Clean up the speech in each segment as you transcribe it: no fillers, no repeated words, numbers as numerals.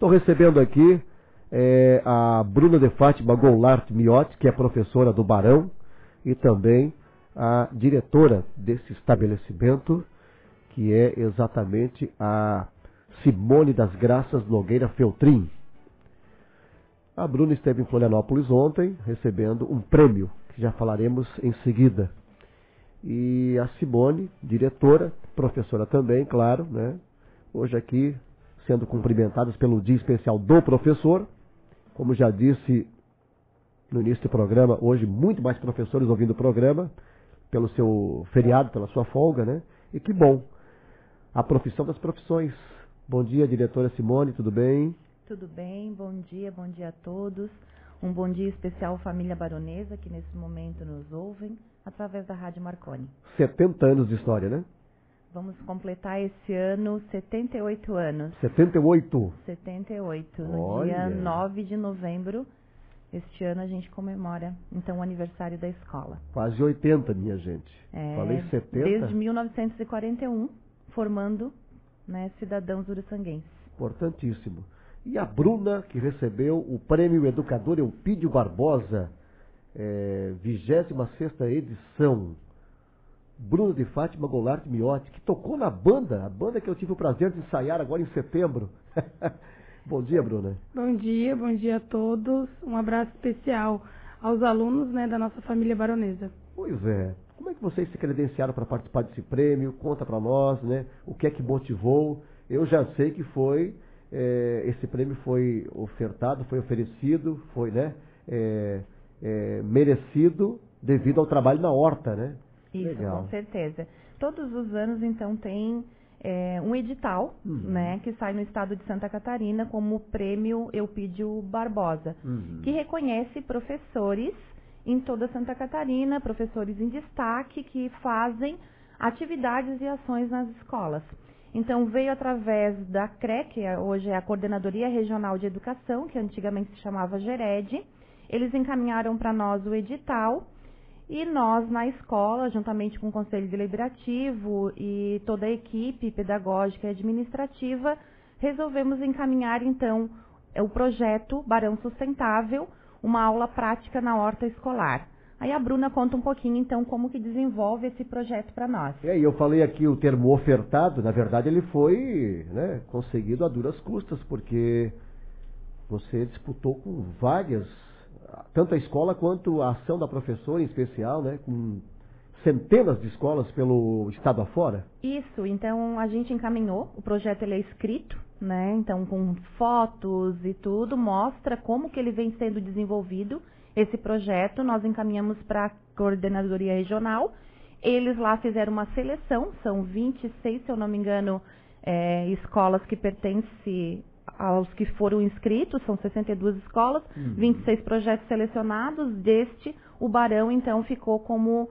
Estou recebendo aqui a Bruna de Fátima Goulart Miotti, que é professora do Barão, e também a diretora desse estabelecimento, que é exatamente a Simone das Graças Nogueira Feltrin. A Bruna esteve em Florianópolis ontem, recebendo um prêmio, que já falaremos em seguida. E a Simone, diretora, professora também, claro, né? Hoje aqui, sendo cumprimentadas pelo Dia Especial do Professor. Como já disse no início do programa, hoje muito mais professores ouvindo o programa, pelo seu feriado, pela sua folga, né? E que bom. A profissão das profissões. Bom dia, diretora Simone, tudo bem? Tudo bem, bom dia a todos. Um bom dia especial à família baronesa, que nesse momento nos ouvem, através da Rádio Marconi. 70 anos de história, né? Vamos completar esse ano 78 anos. 78? 78. No Olha. dia 9 de novembro, este ano a gente comemora, então, o aniversário da escola. Quase 80, minha gente. Falei 70? Desde 1941, formando, né, cidadãos uruçanguenses. Importantíssimo. E a Bruna, que recebeu o Prêmio Educador Eupídio Barbosa, 26ª edição. Bruna de Fátima Goulart Miotti, que tocou na banda, a banda que eu tive o prazer de ensaiar agora em setembro. Bom dia, Bruna. Bom dia a todos. Um abraço especial aos alunos, né, da nossa família baronesa. Pois é. Como é que vocês se credenciaram para participar desse prêmio? Conta para nós, né? O que é que motivou? Eu já sei que foi, esse prêmio foi ofertado, foi oferecido, foi, né, merecido devido ao trabalho na horta, né? Isso, Legal. Com certeza. Todos os anos, então, tem um edital, né, que sai no estado de Santa Catarina como o Prêmio Eupídio Barbosa, que reconhece professores em toda Santa Catarina, professores em destaque que fazem atividades e ações nas escolas. Então, veio através da CRE, que hoje é a Coordenadoria Regional de Educação, que antigamente se chamava GERED. Eles encaminharam para nós o edital. E nós, na escola, juntamente com o Conselho Deliberativo e toda a equipe pedagógica e administrativa, resolvemos encaminhar, então, o projeto Barão Sustentável, uma aula prática na horta escolar. Aí a Bruna conta um pouquinho, então, como que desenvolve esse projeto para nós. E eu falei aqui o termo ofertado, na verdade ele foi, né, conseguido a duras custas, porque você disputou com várias, tanto a escola quanto a ação da professora em especial, né, com centenas de escolas pelo estado afora. Isso, então a gente encaminhou, o projeto ele é escrito, né, então com fotos e tudo, mostra como que ele vem sendo desenvolvido, esse projeto, nós encaminhamos para a Coordenadoria Regional, eles lá fizeram uma seleção, são 26, se eu não me engano, escolas que pertencem aos que foram inscritos, são 62 escolas, 26 projetos selecionados, deste, o Barão, então, ficou como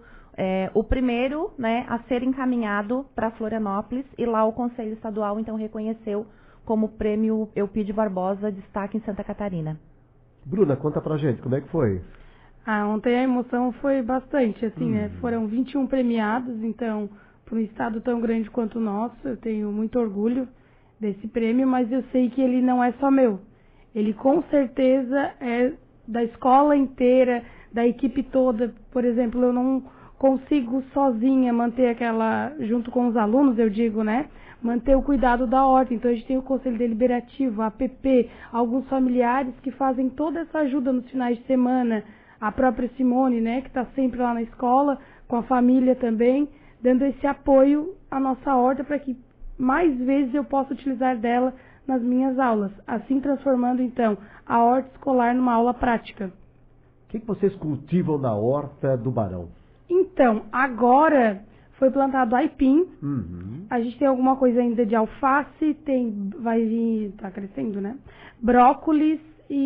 o primeiro, né, a ser encaminhado para Florianópolis, e lá o Conselho Estadual, então, reconheceu como Prêmio Eupídio Barbosa Destaque em Santa Catarina. Bruna, conta pra gente, como é que foi? Ontem a emoção foi bastante, assim, né, foram 21 premiados, então, para um estado tão grande quanto o nosso, eu tenho muito orgulho desse prêmio, mas eu sei que ele não é só meu. Ele com certeza é da escola inteira, da equipe toda. Por exemplo, eu não consigo sozinha manter aquela, junto com os alunos, eu digo, né? Manter o cuidado da horta. Então a gente tem o Conselho Deliberativo, a APP, alguns familiares que fazem toda essa ajuda nos finais de semana. A própria Simone, né, que está sempre lá na escola, com a família também, dando esse apoio à nossa horta para que mais vezes eu posso utilizar dela nas minhas aulas, assim transformando, então, a horta escolar numa aula prática. O que vocês cultivam na horta do Barão? Então, agora foi plantado aipim, a gente tem alguma coisa ainda de alface, vai vir, tá crescendo, né? Brócolis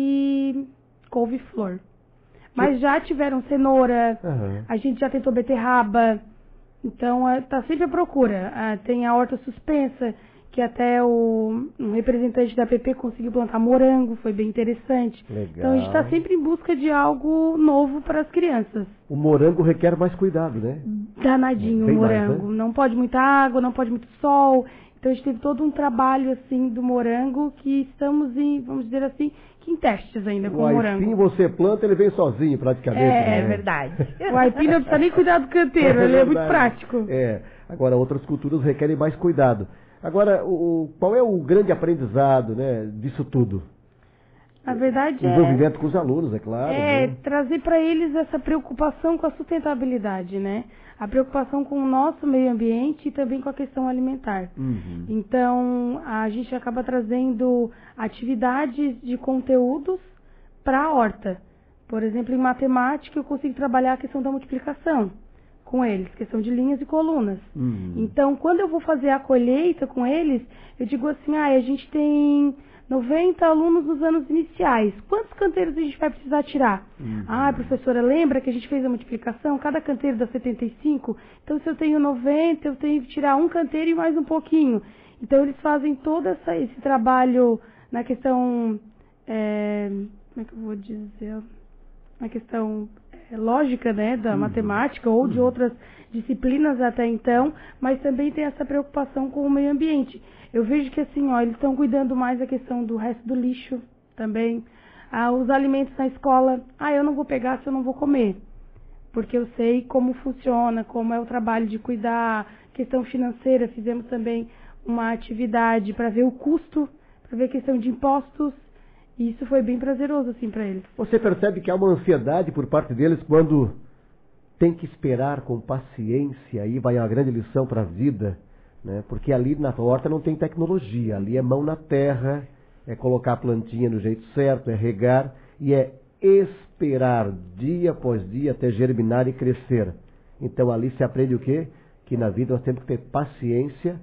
e couve-flor. Mas já tiveram cenoura, a gente já tentou beterraba. Então, está sempre à procura. Tem a horta suspensa, que até um representante da APP conseguiu plantar morango, foi bem interessante. Legal. Então, a gente está sempre em busca de algo novo para as crianças. O morango requer mais cuidado, né? Danadinho o morango. Mais, né? Não pode muita água, não pode muito sol. Então a gente teve todo um trabalho assim do morango que estamos em, vamos dizer assim, que em testes ainda com o morango. O aipim você planta, ele vem sozinho praticamente. É verdade. O aipim não precisa nem cuidar do canteiro, ele é muito prático. Agora outras culturas requerem mais cuidado. Agora, qual é o grande aprendizado, né, disso tudo? Na verdade envolvimento com os alunos, é claro. Né? Trazer para eles essa preocupação com a sustentabilidade, né? A preocupação com o nosso meio ambiente e também com a questão alimentar. Uhum. Então, a gente acaba trazendo atividades de conteúdos para a horta. Por exemplo, em matemática, eu consigo trabalhar a questão da multiplicação com eles, questão de linhas e colunas. Uhum. Então, quando eu vou fazer a colheita com eles, eu digo assim, a gente tem 90 alunos nos anos iniciais. Quantos canteiros a gente vai precisar tirar? Uhum. Professora, lembra que a gente fez a multiplicação? Cada canteiro dá 75? Então, se eu tenho 90, eu tenho que tirar um canteiro e mais um pouquinho. Então, eles fazem todo esse trabalho na questão... como é que eu vou dizer? Na questão lógica, né, da matemática ou de outras disciplinas até então, mas também tem essa preocupação com o meio ambiente. Eu vejo que assim, eles estão cuidando mais da questão do resto do lixo também. Os alimentos na escola, eu não vou pegar se eu não vou comer. Porque eu sei como funciona, como é o trabalho de cuidar, questão financeira, fizemos também uma atividade para ver o custo, para ver a questão de impostos. E isso foi bem prazeroso, assim, para eles. Você percebe que há uma ansiedade por parte deles quando tem que esperar com paciência, aí vai uma grande lição para a vida, né? Porque ali na horta não tem tecnologia, ali é mão na terra, é colocar a plantinha no jeito certo, é regar e é esperar dia após dia até germinar e crescer. Então ali se aprende o quê? Que na vida nós temos que ter paciência,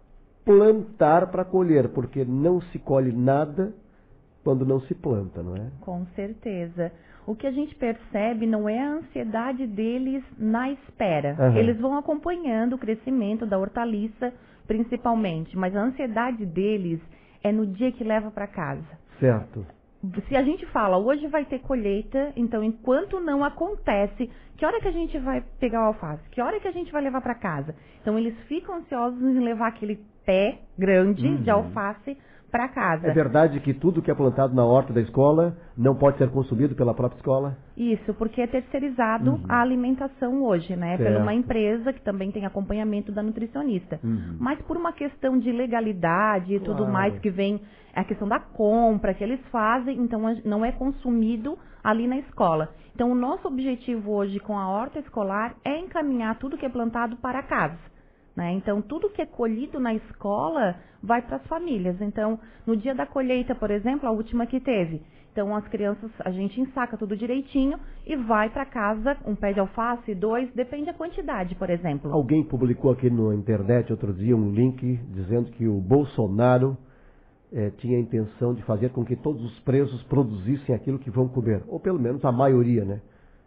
plantar para colher, porque não se colhe nada quando não se planta, não é? Com certeza. O que a gente percebe não é a ansiedade deles na espera. Uhum. Eles vão acompanhando o crescimento da hortaliça, principalmente, mas a ansiedade deles é no dia que leva para casa. Certo. Se a gente fala, hoje vai ter colheita, então enquanto não acontece, que hora que a gente vai pegar o alface? Que hora que a gente vai levar para casa? Então eles ficam ansiosos em levar aquele pé grande de alface para casa. É verdade que tudo que é plantado na horta da escola não pode ser consumido pela própria escola? Isso, porque é terceirizado a alimentação hoje, né? Certo. Por uma empresa que também tem acompanhamento da nutricionista. Mas por uma questão de legalidade e tudo mais que vem, a questão da compra que eles fazem, então não é consumido ali na escola. Então o nosso objetivo hoje com a horta escolar é encaminhar tudo que é plantado para casa. Né? Então, tudo que é colhido na escola vai para as famílias. Então, no dia da colheita, por exemplo, a última que teve. Então, as crianças, a gente ensaca tudo direitinho e vai para casa, um pé de alface, 2, depende da quantidade, por exemplo. Alguém publicou aqui na internet outro dia um link dizendo que o Bolsonaro tinha a intenção de fazer com que todos os presos produzissem aquilo que vão comer. Ou pelo menos a maioria, né?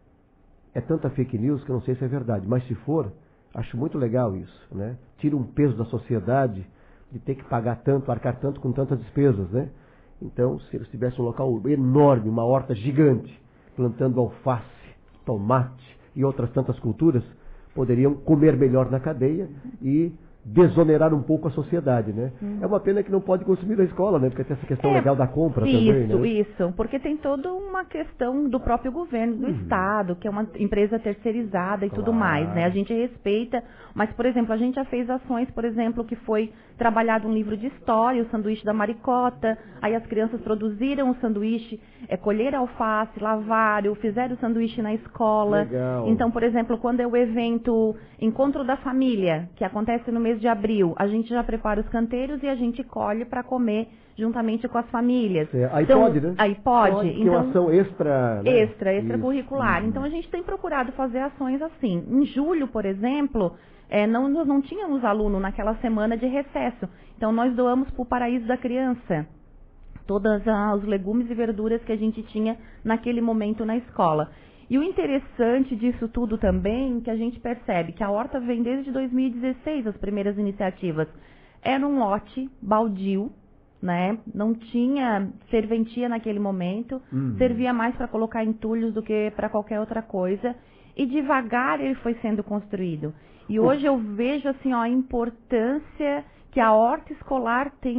É tanta fake news que eu não sei se é verdade, mas se for... Acho muito legal isso, né? Tira um peso da sociedade de ter que pagar tanto, arcar tanto com tantas despesas, né? Então, se eles tivessem um local enorme, uma horta gigante, plantando alface, tomate e outras tantas culturas, poderiam comer melhor na cadeia e desonerar um pouco a sociedade, né? É uma pena que não pode consumir na escola, né? Porque tem essa questão legal da compra também, né? Isso, porque tem toda uma questão do próprio governo, do Estado, que é uma empresa terceirizada e tudo mais, né? A gente respeita, mas, por exemplo, a gente já fez ações, por exemplo, que foi trabalhado um livro de história, o sanduíche da maricota, aí as crianças produziram o sanduíche, colheram alface, lavaram, fizeram o sanduíche na escola. Legal. Então, por exemplo, quando é o evento Encontro da Família, que acontece no mês de abril, a gente já prepara os canteiros e a gente colhe para comer juntamente com as famílias. Aí então, pode, né? Aí pode. Que é uma ação extra, né? Extracurricular. Então, a gente tem procurado fazer ações assim. Em julho, por exemplo, nós não tínhamos aluno naquela semana de recesso. Então, nós doamos para o Paraíso da Criança todos os legumes e verduras que a gente tinha naquele momento na escola. E o interessante disso tudo também, que a gente percebe que a horta vem desde 2016, as primeiras iniciativas. Era um lote baldio, né? Não tinha serventia naquele momento, servia mais para colocar entulhos do que para qualquer outra coisa. E devagar ele foi sendo construído. E hoje eu vejo assim, a importância que a horta escolar tem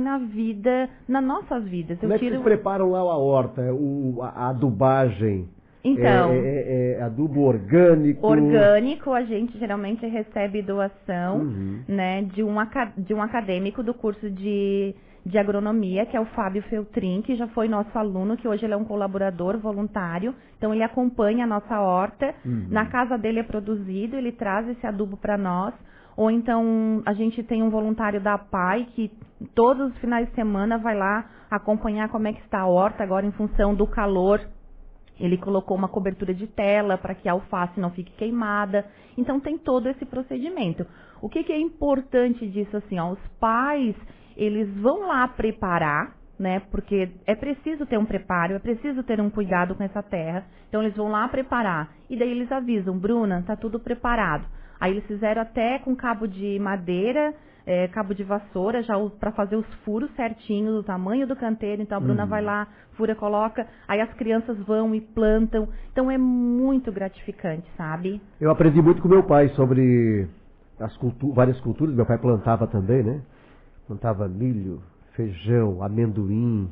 nas nossas vidas. Como é que vocês preparam lá a horta? A adubagem? Então, adubo orgânico? Orgânico, a gente geralmente recebe doação, né, de um acadêmico do curso de agronomia, que é o Fábio Feltrin, que já foi nosso aluno, que hoje ele é um colaborador voluntário. Então, ele acompanha a nossa horta. Na casa dele é produzido, ele traz esse adubo para nós. Ou então, a gente tem um voluntário da APAI, que todos os finais de semana vai lá acompanhar como é que está a horta, agora em função do calor. Ele colocou uma cobertura de tela para que a alface não fique queimada. Então, tem todo esse procedimento. O que é importante disso, assim, ó, os pais, eles vão lá preparar, né, porque é preciso ter um preparo, é preciso ter um cuidado com essa terra. Então, eles vão lá preparar. E daí eles avisam, Bruna, tá tudo preparado. Aí eles fizeram até com cabo de madeira, cabo de vassoura, já para fazer os furos certinhos, o tamanho do canteiro. Então a Bruna vai lá, fura, coloca, aí as crianças vão e plantam. Então é muito gratificante, sabe? Eu aprendi muito com meu pai sobre várias culturas. Meu pai plantava também, né? Plantava milho, feijão, amendoim,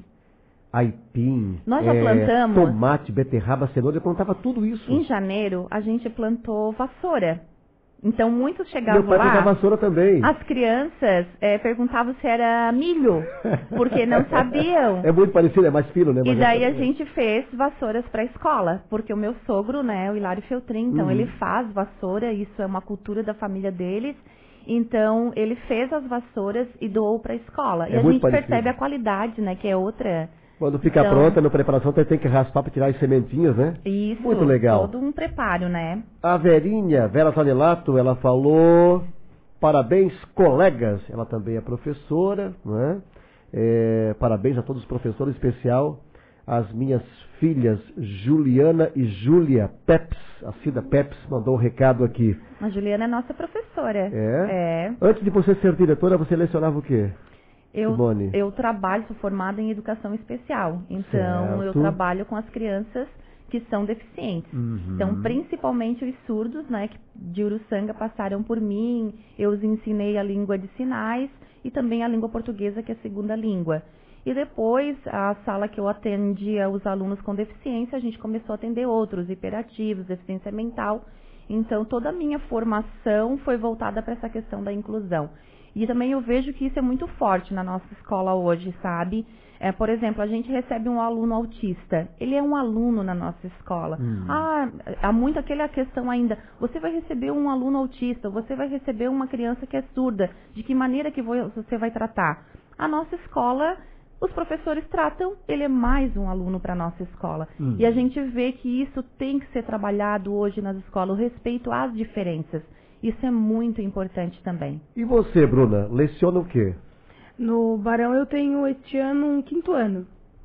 aipim, nós já plantamos tomate, beterraba, cenoura. Eu plantava tudo isso. Em janeiro a gente plantou vassoura. Então, muitos chegavam lá... Meu pai plantava vassoura também. As crianças perguntavam se era milho, porque não sabiam. É muito parecido, é mais fino, né? E daí a gente fez vassouras para a escola, porque o meu sogro, né, o Hilário Feltrin, então ele faz vassoura, isso é uma cultura da família deles. Então, ele fez as vassouras e doou para a escola. E a gente percebe a qualidade, né, que é outra... Quando fica pronta, na preparação, tem que raspar para tirar as sementinhas, né? Isso, muito legal. Todo um preparo, né? A Vera Zanelato, ela falou, parabéns, colegas. Ela também é professora, não é? Parabéns a todos os professores, em especial as minhas filhas Juliana e Júlia Peps. A Cida Peps mandou um recado aqui. A Juliana é nossa professora. É? Antes de você ser diretora, você lecionava o quê? Eu trabalho, sou formada em educação especial. Então, eu trabalho com as crianças que são deficientes. Então, principalmente os surdos, né, que de Uruçanga passaram por mim. Eu os ensinei a língua de sinais e também a língua portuguesa, que é a segunda língua. E depois, a sala que eu atendia os alunos com deficiência, a gente começou a atender outros, hiperativos, deficiência mental. Então, toda a minha formação foi voltada para essa questão da inclusão. E também eu vejo que isso é muito forte na nossa escola hoje, sabe? Por exemplo, a gente recebe um aluno autista. Ele é um aluno na nossa escola. Há muito aquela questão ainda. Você vai receber um aluno autista, você vai receber uma criança que é surda. De que maneira que você vai tratar? A nossa escola, os professores tratam, ele é mais um aluno para a nossa escola. E a gente vê que isso tem que ser trabalhado hoje nas escolas, o respeito às diferenças. Isso é muito importante também. E você, Bruna, leciona o quê? No Barão eu tenho este ano um 5º ano.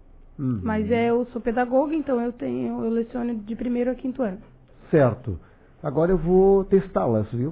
Mas eu sou pedagoga, então eu leciono de 1º a 5º ano. Certo. Agora eu vou testá-las, viu?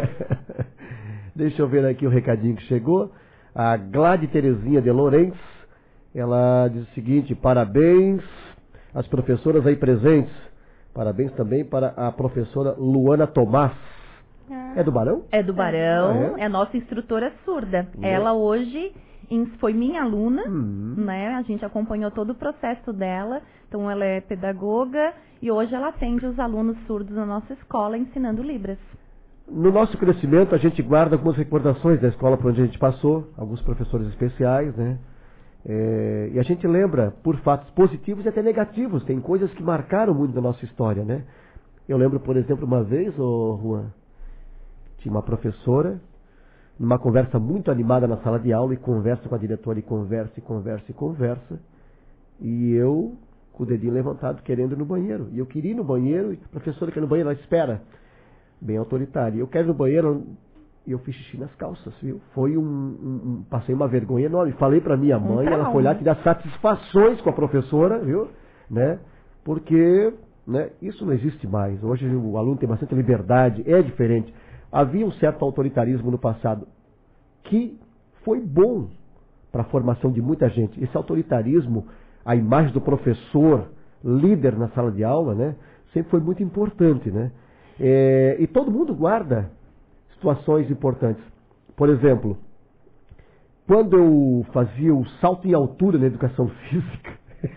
Deixa eu ver aqui o recadinho que chegou. A Glade Terezinha de Lourenço, ela diz o seguinte: parabéns às professoras aí presentes. Parabéns também para a professora Luana Tomás. É do Barão? É do Barão, é a nossa instrutora surda. Ela hoje foi minha aluna, né? A gente acompanhou todo o processo dela. Então ela é pedagoga e hoje ela atende os alunos surdos na nossa escola ensinando Libras. No nosso crescimento a gente guarda algumas recordações da escola por onde a gente passou, alguns professores especiais, né? E a gente lembra por fatos positivos e até negativos. Tem coisas que marcaram muito da nossa história, né? Eu lembro, por exemplo, uma vez, Juan, tinha uma professora, numa conversa muito animada na sala de aula, e conversa com a diretora, e conversa. E eu, com o dedinho levantado, querendo ir no banheiro. E eu queria ir no banheiro, e a professora quer ir no banheiro, ela espera. Bem autoritária. Eu quero ir no banheiro, e eu fiz xixi nas calças, viu? Foi passei uma vergonha enorme. Falei para minha mãe, ela foi lá tirar satisfações com a professora, viu? Né? Porque, né, isso não existe mais. Hoje o aluno tem bastante liberdade, é diferente. Havia um certo autoritarismo no passado que foi bom para a formação de muita gente. Esse autoritarismo, a imagem do professor líder na sala de aula, né, sempre foi muito importante, né? E todo mundo guarda situações importantes. Por exemplo, quando eu fazia o salto em altura na educação física,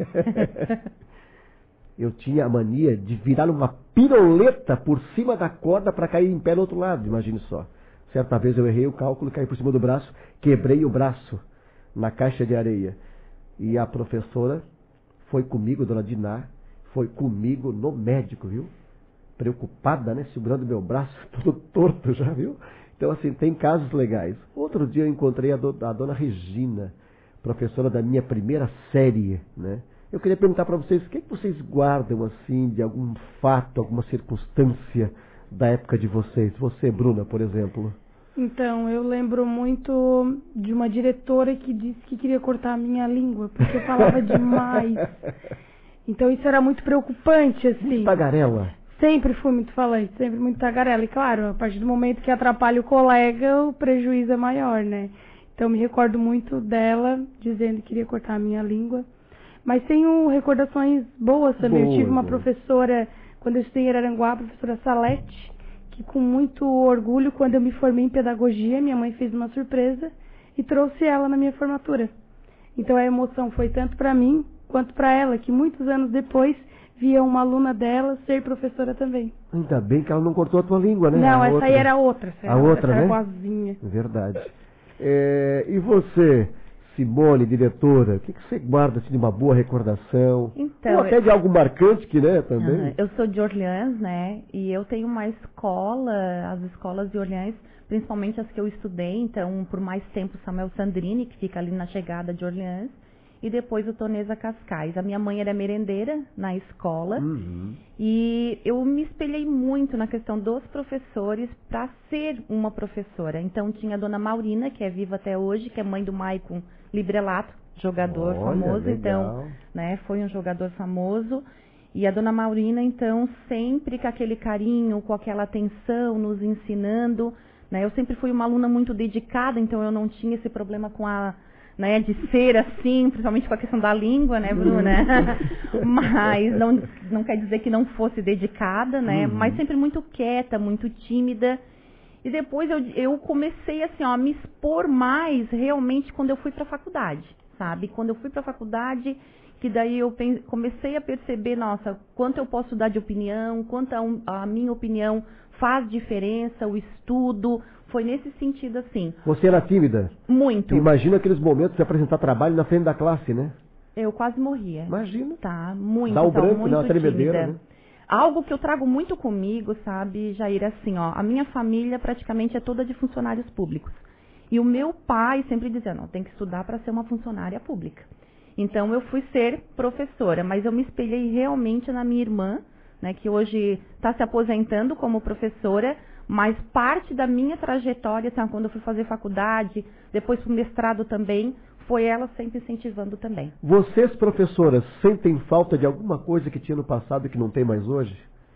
eu tinha a mania de virar uma piroleta por cima da corda para cair em pé do outro lado, imagine só. Certa vez eu errei o cálculo, caí por cima do braço, quebrei o braço na caixa de areia. E a professora foi comigo, dona Diná, foi comigo no médico, viu? Preocupada, né? Segurando meu braço, todo torto já, viu? Então, assim, tem casos legais. Outro dia eu encontrei a dona Regina, professora da minha primeira série, né? Eu queria perguntar para vocês, o que vocês guardam, assim, de algum fato, alguma circunstância da época de vocês? Você, Bruna, por exemplo. Então, eu lembro muito de uma diretora que disse que queria cortar a minha língua, porque eu falava demais. Então, isso era muito preocupante, assim. Muito tagarela. Sempre fui muito falante, sempre muito tagarela. E, claro, a partir do momento que atrapalha o colega, o prejuízo é maior, né? Então, me recordo muito dela dizendo que queria cortar a minha língua. Mas tenho recordações boas também. Eu tive uma professora, quando eu estudei em Araranguá, a professora Salete, que com muito orgulho, quando eu me formei em pedagogia, minha mãe fez uma surpresa e trouxe ela na minha formatura. Então a emoção foi tanto para mim quanto para ela, que muitos anos depois via uma aluna dela ser professora também. Ainda bem que ela não cortou a tua língua, né? Não, essa aí era outra. A outra, né? Boazinha. Verdade. E você, Simone, diretora, o que você guarda assim, de uma boa recordação? Então, ou até de algo marcante que, né, também? Eu sou de Orleans, né? E eu tenho uma escola, as escolas de Orleans, principalmente as que eu estudei, então, por mais tempo, Samuel Sandrini, que fica ali na chegada de Orleans, e depois o Tonesa Cascais. A minha mãe era merendeira na escola, e eu me espelhei muito na questão dos professores para ser uma professora. Então, tinha a dona Maurina, que é viva até hoje, que é mãe do Maicon Librelato, jogador famoso. Legal. Então, né, foi um jogador famoso. E a dona Maurina, então, sempre com aquele carinho, com aquela atenção, nos ensinando, né? Eu sempre fui uma aluna muito dedicada, então eu não tinha esse problema com a, né, de ser assim, principalmente com a questão da língua, né, Bruna? Mas não quer dizer que não fosse dedicada, né? Mas sempre muito quieta, muito tímida. E depois eu comecei assim, ó, a me expor mais realmente quando eu fui para a faculdade, sabe? Quando eu fui para a faculdade, que daí eu comecei a perceber, nossa, quanto eu posso dar de opinião, quanto a minha opinião faz diferença, o estudo, foi nesse sentido assim. Você era tímida? Muito. Imagina aqueles momentos de apresentar trabalho na frente da classe, né? Eu quase morria. Imagina. Tá, muito, dá o branco, muito dá uma tremedeira, tímida. né? Algo que eu trago muito comigo, sabe, Jair, assim, ó, a minha família praticamente é toda de funcionários públicos. E o meu pai sempre dizia, não, tem que estudar para ser uma funcionária pública. Então eu fui ser professora, mas eu me espelhei realmente na minha irmã, né, que hoje está se aposentando como professora, mas parte da minha trajetória, assim, quando eu fui fazer faculdade, depois para o mestrado também, foi ela sempre incentivando também. Vocês, professoras, sentem falta de alguma coisa que tinha no passado e que não tem mais hoje?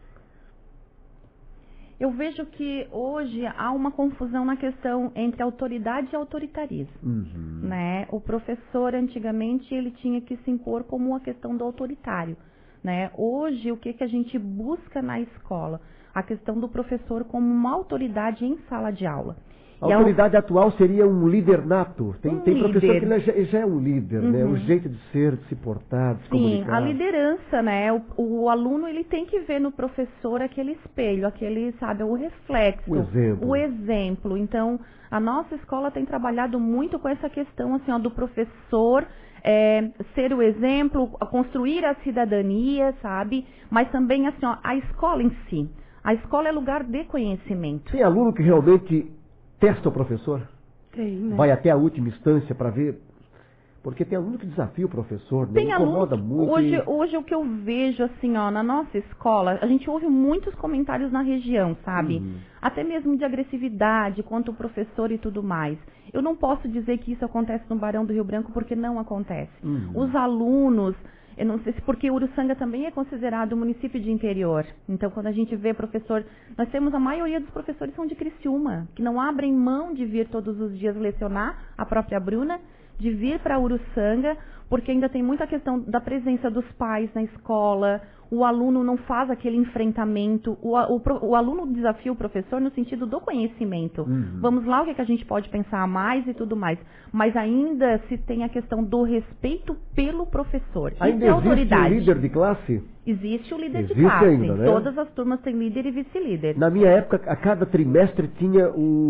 Eu vejo que hoje há uma confusão na questão entre autoridade e autoritarismo, né? O professor, antigamente, ele tinha que se impor como uma questão do autoritário, né? Hoje, o que a gente busca na escola? A questão do professor como uma autoridade em sala de aula. A autoridade atual seria um líder nato. Tem professor que ele já é um líder, né? O jeito de ser, de se portar, de se comunicar. Sim, a liderança, né? O aluno, ele tem que ver no professor aquele espelho, aquele, sabe, o reflexo. O exemplo. Então, a nossa escola tem trabalhado muito com essa questão, assim, ó, do professor ser o exemplo, construir a cidadania, sabe? Mas também, assim, ó, a escola em si. A escola é lugar de conhecimento. Tem aluno que realmente testa o professor? Tem, né? Vai até a última instância para ver? Porque tem aluno que desafia o professor, né? Tem Incomoda aluno, muito. Hoje o que eu vejo, assim, ó, na nossa escola, a gente ouve muitos comentários na região, sabe? Até mesmo de agressividade, quanto o professor e tudo mais. Eu não posso dizer que isso acontece no Barão do Rio Branco, porque não acontece. Os alunos, eu não sei se porque Uruçanga também é considerado um município de interior. Então, quando a gente vê professor, nós temos a maioria dos professores são de Criciúma, que não abrem mão de vir todos os dias lecionar, a própria Bruna, de vir para Uruçanga, porque ainda tem muita questão da presença dos pais na escola, o aluno não faz aquele enfrentamento, o aluno desafia o professor no sentido do conhecimento. Vamos lá, o que, é que a gente pode pensar a mais e tudo mais. Mas ainda se tem a questão do respeito pelo professor. Ainda existe autoridade. O líder de classe? Existe o líder de classe. Ainda, né? Todas as turmas têm líder e vice-líder. Na minha época, a cada trimestre tinha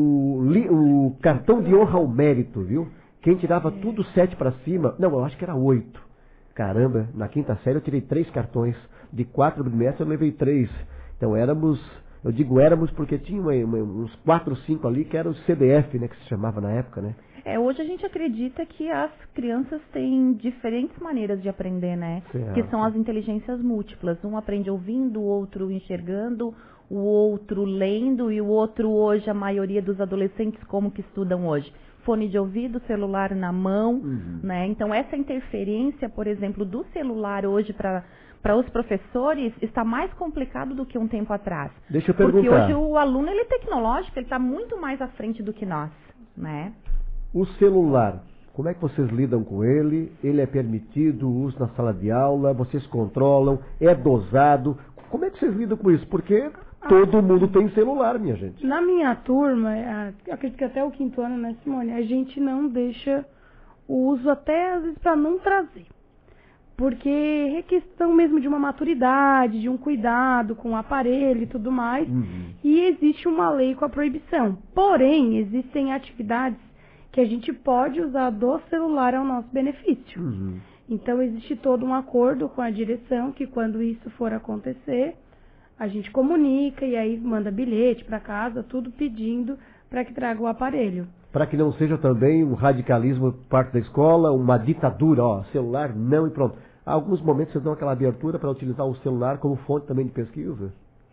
o cartão de honra ao mérito, viu? Quem tirava tudo 7 para cima, não, eu acho que era 8. Caramba, na quinta série eu tirei 3 cartões. De 4 bimestres eu levei 3. Então eu digo éramos porque tinha uns 4 ou 5 ali que era o CDF, né, que se chamava na época, né? Hoje a gente acredita que as crianças têm diferentes maneiras de aprender, né? Certo. Que são as inteligências múltiplas. Um aprende ouvindo, o outro enxergando, o outro lendo e o outro hoje, a maioria dos adolescentes, como que estudam hoje? Fone de ouvido, celular na mão, né? Então essa interferência, por exemplo, do celular hoje para os professores está mais complicado do que um tempo atrás. Deixa eu perguntar. Porque hoje o aluno ele é tecnológico, ele está muito mais à frente do que nós, né? O celular, como é que vocês lidam com ele? Ele é permitido, o uso na sala de aula, vocês controlam, é dosado? Como é que vocês lidam com isso? Porque todo mundo tem celular, minha gente. Na minha turma, acredito que até o 5º ano, né, Simone, a gente não deixa o uso até às vezes para não trazer. Porque é questão mesmo de uma maturidade, de um cuidado com o aparelho e tudo mais. E existe uma lei com a proibição. Porém, existem atividades que a gente pode usar do celular ao nosso benefício. Então, existe todo um acordo com a direção que quando isso for acontecer, a gente comunica e aí manda bilhete para casa, tudo pedindo para que traga o aparelho. Para que não seja também um radicalismo por parte da escola, uma ditadura, celular não e pronto. Há alguns momentos vocês dão aquela abertura para utilizar o celular como fonte também de pesquisa?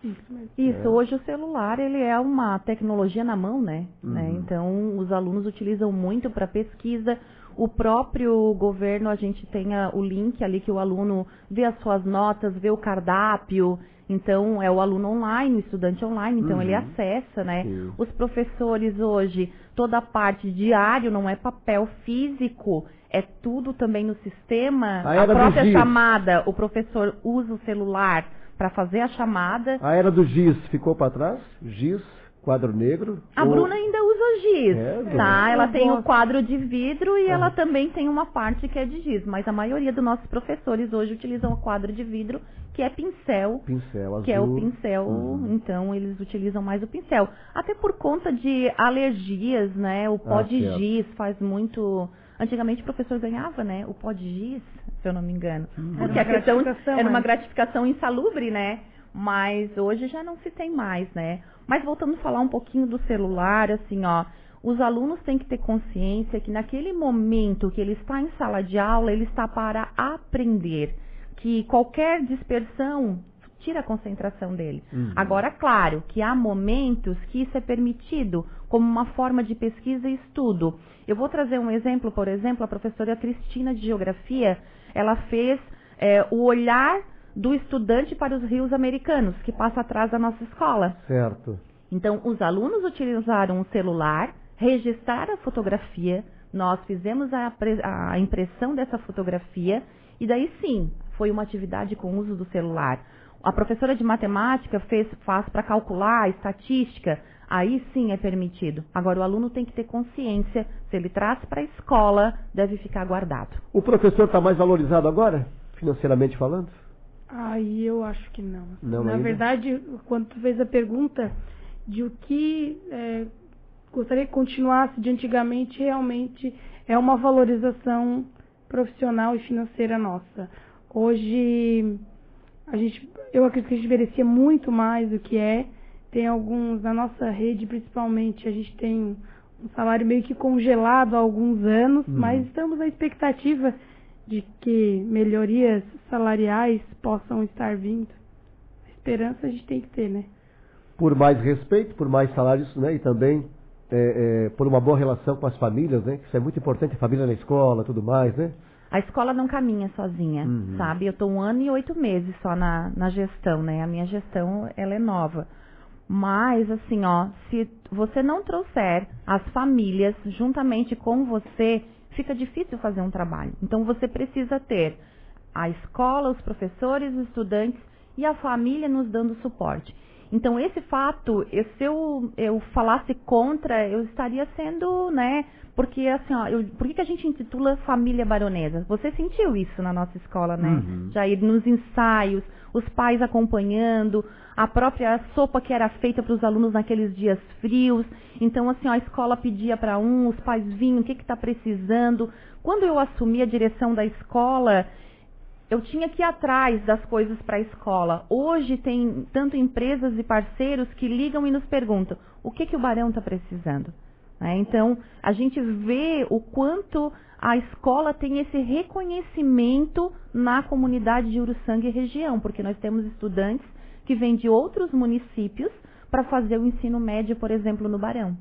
Isso, hoje o celular ele é uma tecnologia na mão, né? Então os alunos utilizam muito para pesquisa. O próprio governo, a gente tem o link ali que o aluno vê as suas notas, vê o cardápio. Então, é o aluno online, o estudante online, então ele acessa, né? Os professores hoje, toda a parte diário, não é papel físico, é tudo também no sistema. A própria chamada, o professor usa o celular para fazer a chamada. A era do GIS ficou para trás? GIS, quadro negro? A Bruna ainda usa GIS, tá? Ela tem o quadro de vidro e ela também tem uma parte que é de GIS, mas a maioria dos nossos professores hoje utilizam o quadro de vidro, que é pincel azul. Que é o pincel, então eles utilizam mais o pincel. Até por conta de alergias, né? O pó de giz faz muito... Antigamente o professor ganhava, né? O pó de giz, se eu não me engano. Porque a questão era uma gratificação insalubre, né? Mas hoje já não se tem mais, né? Mas voltando a falar um pouquinho do celular, assim, os alunos têm que ter consciência que naquele momento que ele está em sala de aula, ele está para aprender. Que qualquer dispersão tira a concentração dele. Agora, claro, que há momentos que isso é permitido como uma forma de pesquisa e estudo. Eu vou trazer um exemplo, por exemplo, a professora Cristina de Geografia, ela fez o olhar do estudante para os rios americanos, que passa atrás da nossa escola. Certo. Então, os alunos utilizaram o celular, registraram a fotografia, nós fizemos a impressão dessa fotografia, e daí sim, foi uma atividade com uso do celular. A professora de matemática faz para calcular a estatística, aí sim é permitido. Agora, o aluno tem que ter consciência, se ele traz para a escola, deve ficar guardado. O professor está mais valorizado agora, financeiramente falando? Aí eu acho que não. Não Na ainda? verdade, quando tu fez a pergunta de o que gostaria que continuasse de antigamente, realmente é uma valorização profissional e financeira nossa. Hoje, eu acredito que a gente merecia muito mais do que é. Tem alguns, na nossa rede principalmente, a gente tem um salário meio que congelado há alguns anos, mas estamos na expectativa de que melhorias salariais possam estar vindo. A esperança a gente tem que ter, né? Por mais respeito, por mais salários, né? E também por uma boa relação com as famílias, né? Isso é muito importante, a família na escola, tudo mais, né? A escola não caminha sozinha, sabe? Eu estou 1 ano e 8 meses só na gestão, né? A minha gestão, ela é nova. Mas, assim, se você não trouxer as famílias juntamente com você, fica difícil fazer um trabalho. Então você precisa ter a escola, os professores, os estudantes e a família nos dando suporte. Então esse fato, se eu falasse contra, eu estaria sendo, né, porque assim, ó, por que a gente intitula Família Baronesa? Você sentiu isso na nossa escola, né? Já ir nos ensaios, os pais acompanhando, a própria sopa que era feita para os alunos naqueles dias frios. Então, assim, ó, a escola pedia para os pais vinham, o que está precisando. Quando eu assumi a direção da escola, eu tinha que ir atrás das coisas para a escola. Hoje tem tanto empresas e parceiros que ligam e nos perguntam o que o Barão está precisando. Então, a gente vê o quanto a escola tem esse reconhecimento na comunidade de Uruçanga e região, porque nós temos estudantes que vêm de outros municípios para fazer o ensino médio, por exemplo, no Barão.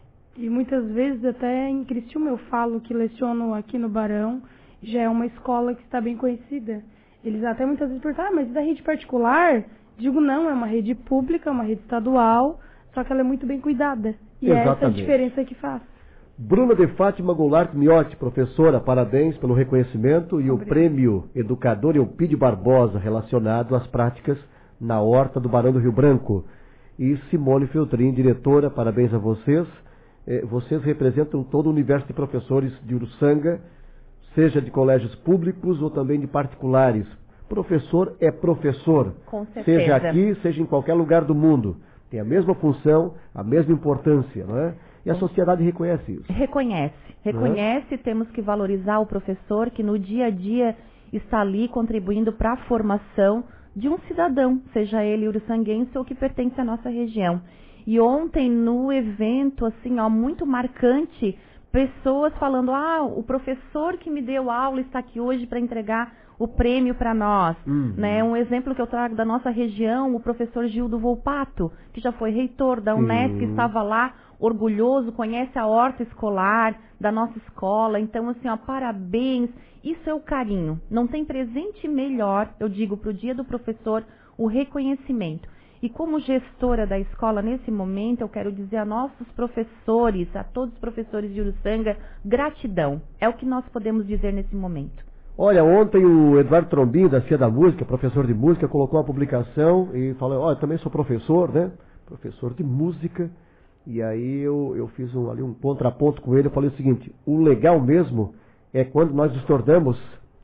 E muitas vezes, até em Criciúma, eu falo que leciono aqui no Barão, já é uma escola que está bem conhecida. Eles até muitas vezes perguntam, mas da rede particular? Digo, não, é uma rede pública, uma rede estadual, só que ela é muito bem cuidada. E é essa a diferença que faz. Bruna de Fátima Goulart Miotti, professora, parabéns pelo reconhecimento e o prêmio Educador Eupídio Barbosa relacionado às práticas na Horta do Barão do Rio Branco. E Simone Feltrin, diretora, parabéns a vocês. Vocês representam todo o universo de professores de Uruçanga, seja de colégios públicos ou também de particulares. Professor é professor, com certeza. Seja aqui, seja em qualquer lugar do mundo. Tem a mesma função, a mesma importância, não é? E a sociedade reconhece isso. Reconhece, temos que valorizar o professor que no dia a dia está ali contribuindo para a formação de um cidadão, seja ele uruçanguense ou que pertence à nossa região. E ontem no evento, assim, ó, muito marcante, pessoas falando, o professor que me deu aula está aqui hoje para entregar o prêmio para nós. Né? Um exemplo que eu trago da nossa região, o professor Gildo Volpato, que já foi reitor da Unesp, que estava lá, orgulhoso, conhece a horta escolar da nossa escola. Então, assim, ó, parabéns. Isso é o carinho. Não tem presente melhor, eu digo, para o dia do professor, o reconhecimento. E como gestora da escola, nesse momento, eu quero dizer a nossos professores, a todos os professores de Uruçanga, gratidão. É o que nós podemos dizer nesse momento. Olha, ontem o Eduardo Trombinho, da Cia da Música, professor de música, colocou uma publicação e falou, olha, também sou professor, né? Professor de música. E aí eu fiz ali um contraponto com ele, eu falei o seguinte, o legal mesmo é quando nós nos tornamos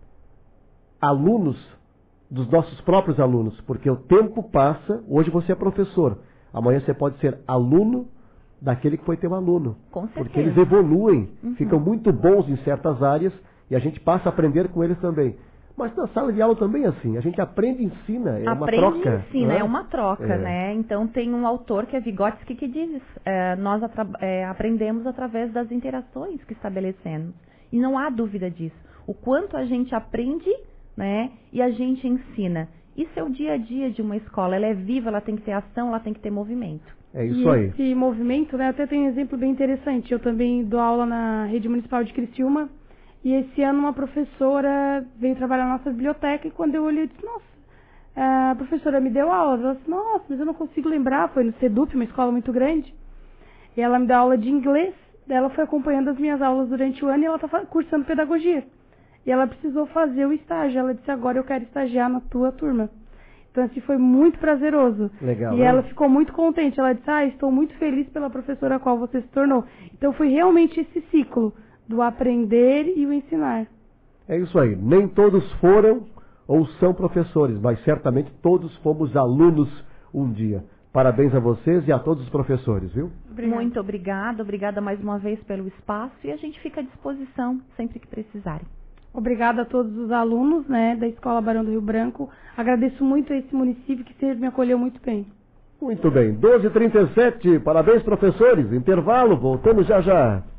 alunos dos nossos próprios alunos, porque o tempo passa, hoje você é professor, amanhã você pode ser aluno daquele que foi teu aluno. Com certeza. Porque eles evoluem, ficam muito bons em certas áreas e a gente passa a aprender com eles também. Mas na sala de aula também é assim, a gente aprende e ensina, é uma troca. Aprende e ensina, é uma troca, né? Então tem um autor que é Vygotsky que diz, nós aprendemos através das interações que estabelecemos. E não há dúvida disso. O quanto a gente aprende, né, e a gente ensina. Isso é o dia a dia de uma escola, ela é viva, ela tem que ter ação, ela tem que ter movimento. É isso aí. Esse movimento, né, até tem um exemplo bem interessante. Eu também dou aula na Rede Municipal de Criciúma. E esse ano uma professora veio trabalhar na nossa biblioteca e quando eu olhei, eu disse, nossa, a professora me deu aula. Ela disse, nossa, mas eu não consigo lembrar, foi no CEDUP, uma escola muito grande. E ela me deu aula de inglês, ela foi acompanhando as minhas aulas durante o ano e ela está cursando pedagogia. E ela precisou fazer o estágio, ela disse, agora eu quero estagiar na tua turma. Então, assim, foi muito prazeroso. Legal, e ela ficou muito contente, ela disse, estou muito feliz pela professora a qual você se tornou. Então, foi realmente esse ciclo do aprender e o ensinar. É isso aí. Nem todos foram ou são professores, mas certamente todos fomos alunos um dia. Parabéns a vocês e a todos os professores, viu? Muito obrigada mais uma vez pelo espaço e a gente fica à disposição sempre que precisarem. Obrigada a todos os alunos, né, da Escola Barão do Rio Branco. Agradeço muito a esse município que sempre me acolheu muito bem. Muito bem. 12h37. Parabéns, professores. Intervalo. Voltamos já já.